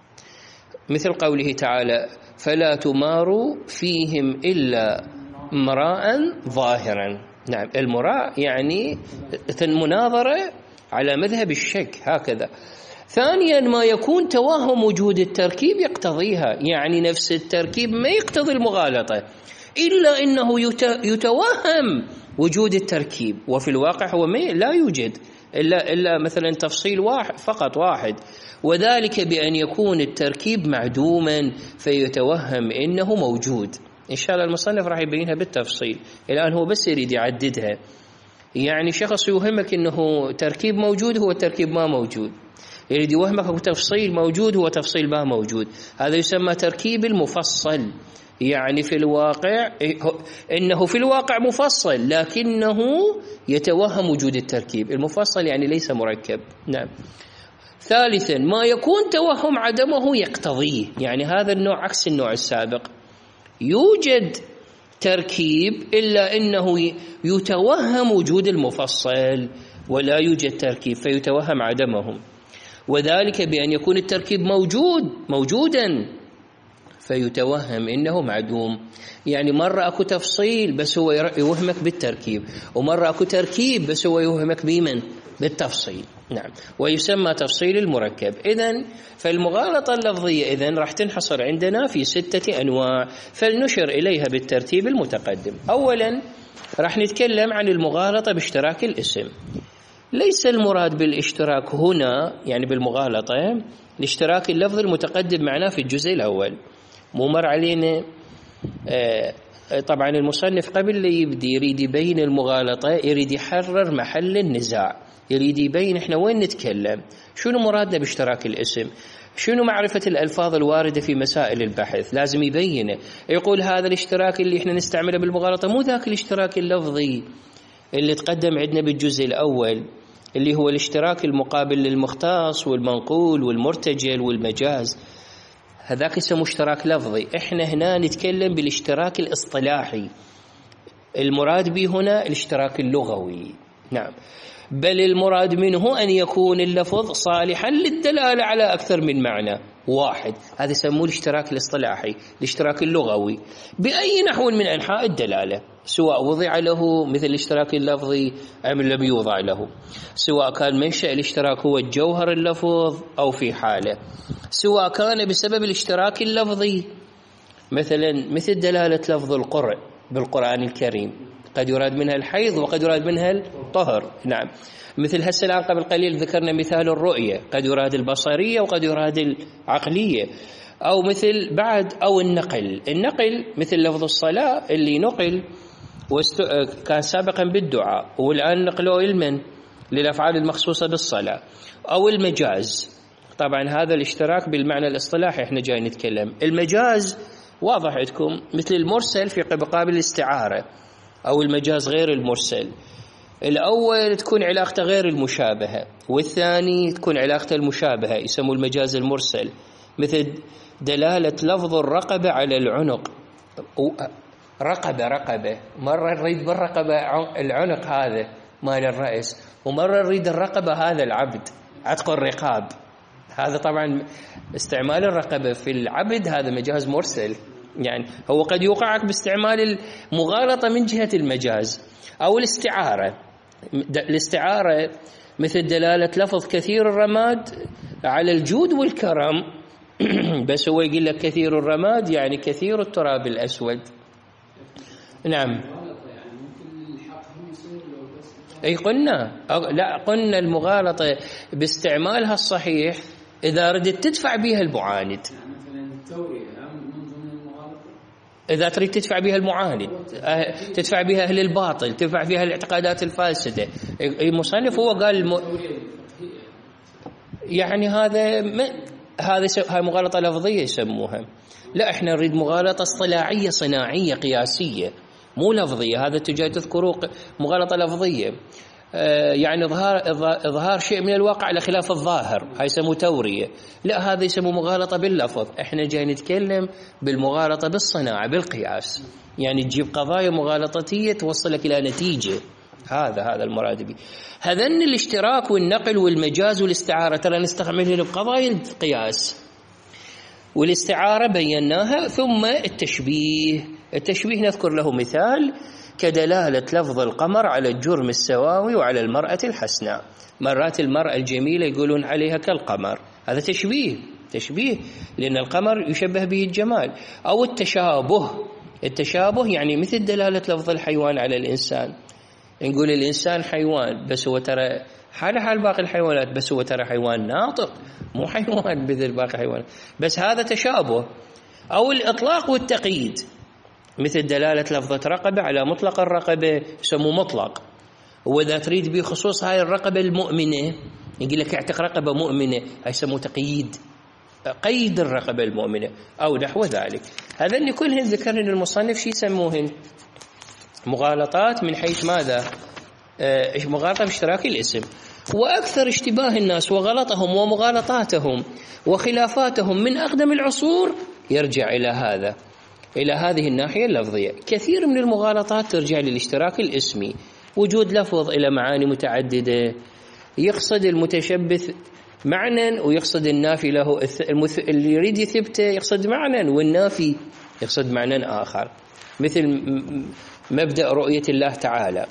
مثل قوله تعالى: فلا تماروا فيهم إلا مراء ظاهرا. نعم، المراء يعني المناظرة على مذهب الشك هكذا. ثانيا ما يكون توهم وجود التركيب يقتضيها، يعني نفس التركيب ما يقتضي المغالطة إلا إنه يتوهم وجود التركيب، وفي الواقع هو لا يوجد إلا مثلا تفصيل فقط واحد، وذلك بأن يكون التركيب معدوما فيتوهم إنه موجود. إن شاء الله المصنف راح يبينها بالتفصيل، الآن هو بس يريد يعددها. يعني شخص يوهمك إنه تركيب موجود هو التركيب ما موجود، يريد يوهمك أنه تفصيل موجود هو تفصيل ما موجود. هذا يسمى تركيب المفصل، يعني في الواقع إنه في الواقع مفصل لكنه يتوهم وجود التركيب. المفصل يعني ليس مركب. نعم. ثالثا ما يكون توهم عدمه يقتضيه، يعني هذا النوع عكس النوع السابق، يوجد تركيب إلا إنه يتوهم وجود المفصل ولا يوجد تركيب فيتوهم عدمه، وذلك بأن يكون التركيب موجودا فيتوهم إنه معدوم. يعني مرة أكو تفصيل بس هو يوهمك بالتركيب، ومرة أكو تركيب بس هو يوهمك بالتفصيل. نعم، ويسمى تفصيل المركب. إذن فالمغالطة اللفظية إذن راح تنحصر عندنا في 6 أنواع، فلنشر إليها بالترتيب المتقدم. أولا راح نتكلم عن المغالطة باشتراك الاسم. ليس المراد بالاشتراك هنا يعني بالمغالطة الاشتراك اللفظ المتقدم معنا في الجزء الأول، مو مر علينا. طبعا المصنف قبل لا يبدي يريد يبين المغالطة، يريد يحرر محل النزاع، يريد يبين احنا وين نتكلم، شنو مرادنا باشتراك الاسم، شنو معرفة الألفاظ الواردة في مسائل البحث، لازم يبينه. يقول هذا الاشتراك اللي احنا نستعمله بالمغالطة مو ذاك الاشتراك اللفظي اللي تقدم عندنا بالجزء الأول، اللي هو الاشتراك المقابل للمختص والمنقول والمرتجل والمجاز. هذاك يسموه اشتراك لفظي. احنا هنا نتكلم بالاشتراك الاصطلاحي، المراد به هنا الاشتراك اللغوي. نعم، بل المراد منه أن يكون اللفظ صالحا للدلالة على أكثر من معنى واحد، هذا يسموه الاشتراك الاصطلاحي، الاشتراك اللغوي، بأي نحو من أنحاء الدلالة، سواء وضع له مثل الاشتراك اللفظي أم لم يوضع له، سواء كان منشأ الاشتراك هو الجوهر اللفظ أو في حاله، سواء كان بسبب الاشتراك اللفظي مثل دلالة لفظ القرء بالقرآن الكريم، قد يراد منها الحيض وقد يراد منها الطهر. نعم، مثل هسه الآن قبل قليل ذكرنا مثال الرؤية، قد يراد البصرية وقد يراد العقلية، أو مثل بعد أو النقل مثل لفظ الصلاة اللي نقل كان سابقا بالدعاء والآن نقلوا علما للأفعال المخصوصة بالصلاة، أو المجاز. طبعا هذا الاشتراك بالمعنى الاصطلاحي احنا جاي نتكلم. المجاز واضح عندكم مثل المرسل في مقابل الاستعارة، أو المجاز غير المرسل. الأول تكون علاقته غير المشابهة، والثاني تكون علاقته المشابهة، يسموه المجاز المرسل. مثل دلالة لفظ الرقبة على العنق، رقبة مرة نريد بالرقبة العنق هذا مال الرأس، ومرة نريد الرقبة هذا العبد، عتق الرقاب. هذا طبعا استعمال الرقبة في العبد هذا مجاز مرسل، يعني هو قد يوقعك باستعمال المغالطة من جهة المجاز. أو الاستعارة مثل دلالة لفظ كثير الرماد على الجود والكرم، بس هو يقول لك كثير الرماد يعني كثير التراب الأسود. نعم، أي قلنا المغالطة باستعمالها الصحيح إذا ردت تدفع بها المعاند، إذا تريد تدفع بها المعاند، تدفع بها أهل الباطل، تدفع بها الاعتقادات الفاسدة. المصنف هو قال يعني هاي مغالطة لفظية يسموها. لا، احنا نريد مغالطة اصطلاحية صناعية قياسية، مو لفظية. هذا تجي تذكروا مغالطة لفظية، يعني إظهار شيء من الواقع على خلاف الظاهر، هاي يسموه تورية. لا، هذا يسموه مغالطة باللفظ. احنا جاي نتكلم بالمغالطة بالصناعة بالقياس، يعني تجيب قضايا مغالطتية توصلك إلى نتيجة. هذا المراد به. هذن الاشتراك والنقل والمجاز والاستعارة ترى نستعملها بقضايا القياس، والاستعارة بيناها. ثم التشبيه نذكر له مثال كدلالة لفظ القمر على الجرم السواوي وعلى المرأة الحسناء. مرات المرأة الجميلة يقولون عليها كالقمر، هذا تشبيه لأن القمر يشبه به الجمال. أو التشابه يعني مثل دلالة لفظ الحيوان على الإنسان، نقول الإنسان حيوان بس هو ترى حال باقي الحيوانات، بس هو ترى حيوان ناطق، مو حيوان مثل باقي الحيوانات، بس هذا تشابه. أو الإطلاق والتقييد مثل دلالة لفظة رقبة على مطلق الرقبة، يسموه مطلق. وإذا تريد به خصوص هاي الرقبة المؤمنة يقول لك اعتق رقبة مؤمنة، هاي يسموه تقييد، قيد الرقبة المؤمنة أو نحو ذلك. هذا كلهن ذكرن المصنف شي يسموهن مغالطات من حيث ماذا؟ مغالطة باشتراك الاسم. وأكثر اشتباه الناس وغلطهم ومغالطاتهم وخلافاتهم من أقدم العصور يرجع إلى هذه الناحية اللفظية. كثير من المغالطات ترجع للاشتراك الاسمي، وجود لفظ إلى معاني متعددة، يقصد المتشبث معنى ويقصد النافي له، اللي يريد يثبته يقصد معنى والنافي يقصد معنى آخر. مثل مبدأ رؤية الله تعالى،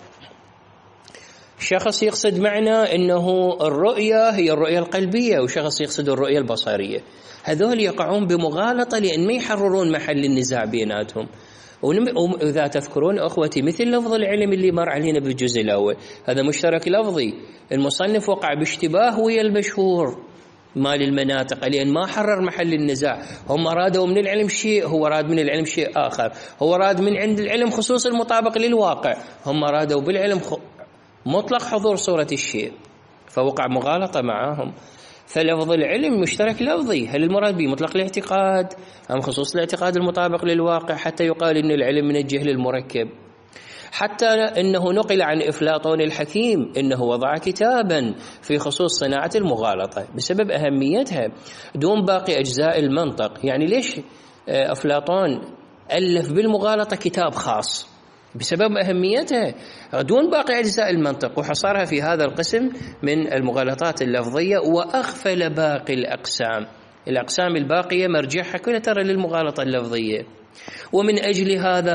شخص يقصد معنى أنه الرؤية هي الرؤية القلبية، وشخص يقصد الرؤية البصرية. هذول يقعون بمغالطة لأن ما يحررون محل النزاع بيناتهم. وإذا تذكرون أخوتي مثل لفظ العلم اللي مر علينا بالجزء الأول، هذا مشترك لفظي، المصنف وقع باشتباه ويا المشهور مال المناطق لأن ما حرر محل النزاع. هم أرادوا من العلم شيء، هو أراد من العلم شيء آخر، هو أراد من عند العلم خصوص المطابق للواقع، هم أرادوا بالعلم مطلق حضور صورة الشيء، فوقع مغالطة معهم. فلفظ العلم مشترك لفظي، هل المراد به مطلق الاعتقاد أم خصوص الاعتقاد المطابق للواقع، حتى يقال إن العلم من الجهل المركب. حتى إنه نقل عن أفلاطون الحكيم إنه وضع كتابا في خصوص صناعة المغالطة بسبب أهميتها دون باقي أجزاء المنطق. يعني ليش أفلاطون ألف بالمغالطة كتاب خاص؟ بسبب أهميتها دون باقي أجزاء المنطق، وحصرها في هذا القسم من المغالطات اللفظية، وأغفل باقي الأقسام الباقية مرجعها كلها ترى للمغالطة اللفظية. ومن أجل هذا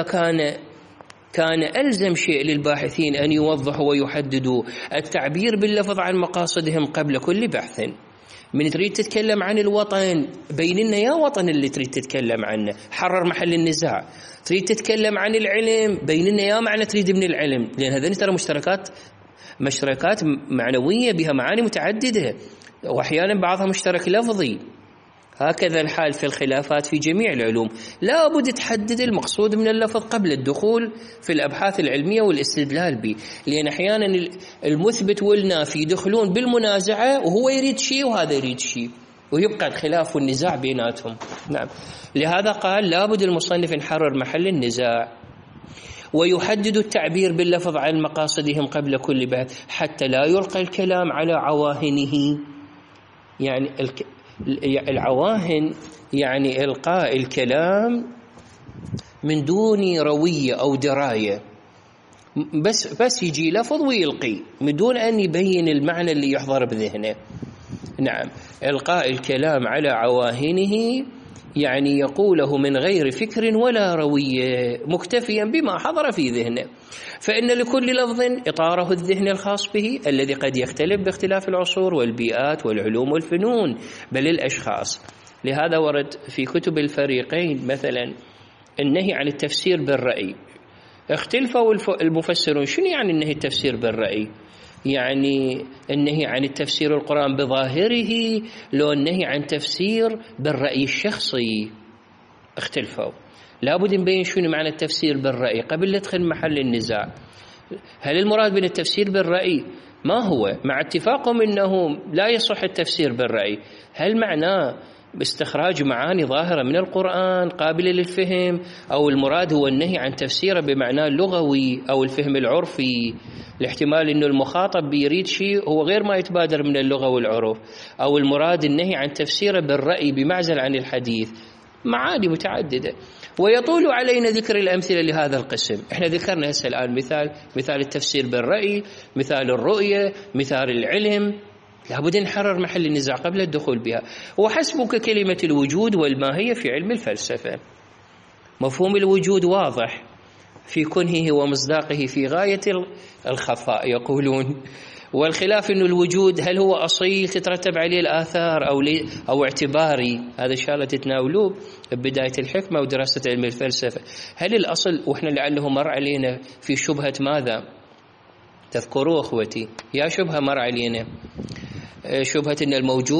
كان ألزم شيء للباحثين أن يوضحوا ويحددوا التعبير باللفظ عن مقاصدهم قبل كل بحث. من تريد تتكلم عن الوطن بين لنا يا وطن اللي تريد تتكلم عنه، حرر محل النزاع. تريد تتكلم عن العلم بين لنا يا معنى تريد من العلم، لأن هذين ترى مشتركات معنوية بها معاني متعددة، وأحيانا بعضها مشترك لفظي. هكذا الحال في الخلافات في جميع العلوم، لا بد تحدد المقصود من اللفظ قبل الدخول في الأبحاث العلمية والاستدلال به، لأن أحيانا المثبت والنافي يدخلون بالمنازعة، وهو يريد شيء وهذا يريد شيء، ويبقى الخلاف والنزاع بيناتهم. نعم، لهذا قال لابد المصنف يحرر محل النزاع ويحدد التعبير باللفظ عن مقاصدهم قبل كل بحث، حتى لا يلقى الكلام على عواهنه. يعني العواهن يعني إلقاء الكلام من دون روية أو دراية، بس يجي لفظ ويلقي من دون أن يبين المعنى اللي يحضر بذهنه. نعم، إلقاء الكلام على عواهنه يعني يقوله من غير فكر ولا روية، مكتفيا بما حضر في ذهنه، فإن لكل لفظ إطاره الذهني الخاص به الذي قد يختلف باختلاف العصور والبيئات والعلوم والفنون بل الأشخاص. لهذا ورد في كتب الفريقين مثلا النهي عن التفسير بالرأي. اختلفوا المفسرون شنو يعني النهي التفسير بالرأي؟ يعني النهي عن التفسير القرآن بظاهره لو النهي عن تفسير بالرأي الشخصي؟ اختلفوا. لابد نبين شنو معنى التفسير بالرأي قبل لا ندخل محل النزاع. هل المراد من التفسير بالرأي ما هو؟ مع اتفاقهم أنه لا يصح التفسير بالرأي، هل معناه باستخراج معاني ظاهرة من القرآن قابلة للفهم، أو المراد هو النهي عن تفسيره بمعنى اللغوي أو الفهم العرفي؟ الاحتمال أنه المخاطب بيريد شيء هو غير ما يتبادر من اللغة والعرف، أو المراد النهي عن تفسيره بالرأي بمعزل عن الحديث. معاني متعددة، ويطول علينا ذكر الأمثلة لهذا القسم. احنا ذكرنا هسه الآن مثال التفسير بالرأي، مثال الرؤية، مثال العلم. لابد نحرر محل النزاع قبل الدخول بها. وحسبك كلمة الوجود والماهية في علم الفلسفة. مفهوم الوجود واضح في كنهه ومصداقه في غاية الخفاء يقولون، والخلاف إنه الوجود هل هو أصيل تترتب عليه الآثار أو اعتباري. هذا إن شاء الله تتناولوه ببداية الحكمة ودراسة علم الفلسفة. هل الأصل، وإحنا لعله مر علينا في شبهة ماذا؟ تذكروا أخوتي يا شبهة مر علينا، شبهة إن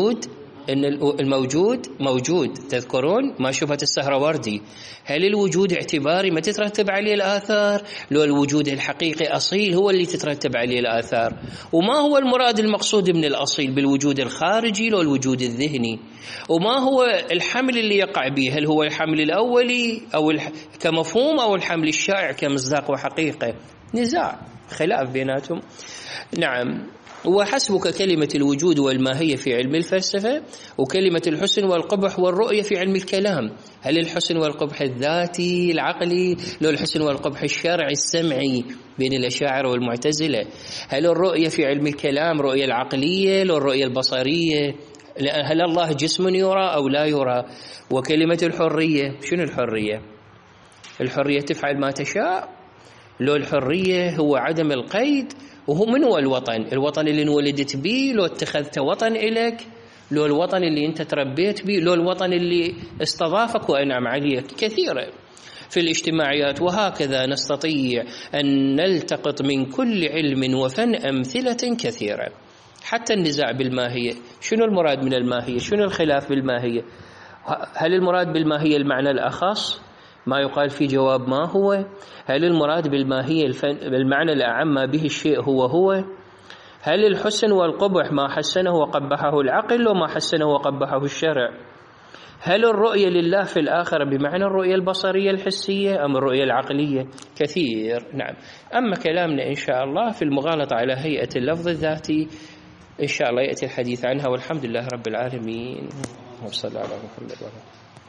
الموجود موجود، تذكرون ما شبهة السهروردي؟ هل الوجود اعتباري ما تترتب عليه الآثار، لو الوجود الحقيقي أصيل هو اللي تترتب عليه الآثار؟ وما هو المراد المقصود من الأصيل بالوجود الخارجي لو الوجود الذهني؟ وما هو الحمل اللي يقع به؟ هل هو الحمل الأولي أو كمفهوم، أو الحمل الشائع كمصداق وحقيقة؟ نزاع، خلاف بيناتهم. نعم. وحسبك كلمة الوجود والماهية في علم الفلسفة، وكلمة الحسن والقبح والرؤية في علم الكلام. هل الحسن والقبح الذاتي العقلي لو الحسن والقبح الشرعي السمعي بين الأشاعرة والمعتزلة؟ هل الرؤية في علم الكلام رؤية العقلية لو الرؤية البصرية؟ هل الله جسم يرى أو لا يرى؟ وكلمة الحرية، شنو الحرية؟ الحرية تفعل ما تشاء لو الحرية هو عدم القيد؟ وهو من هو الوطن اللي انولدت به لو اتخذت وطن إلك، لو الوطن اللي انت تربيت به، لو الوطن اللي استضافك وأنعم عليك. كثيرة في الاجتماعيات. وهكذا نستطيع أن نلتقط من كل علم وفن أمثلة كثيرة. حتى النزاع بالماهية، شنو المراد من الماهية؟ شنو الخلاف بالماهية؟ هل المراد بالماهية المعنى الأخص ما يقال في جواب ما هو؟ هل المراد بالماهية بالمعنى الأعم ما به الشيء هو؟ هل الحسن والقبح ما حسنه وقبحه العقل وما حسنه وقبحه الشرع؟ هل الرؤية لله في الآخرة بمعنى الرؤية البصرية الحسية أم الرؤية العقلية؟ كثير. نعم. أما كلامنا إن شاء الله في المغالطة على هيئة اللفظ الذاتي إن شاء الله يأتي الحديث عنها، والحمد لله رب العالمين. وصلى على محمد وعلى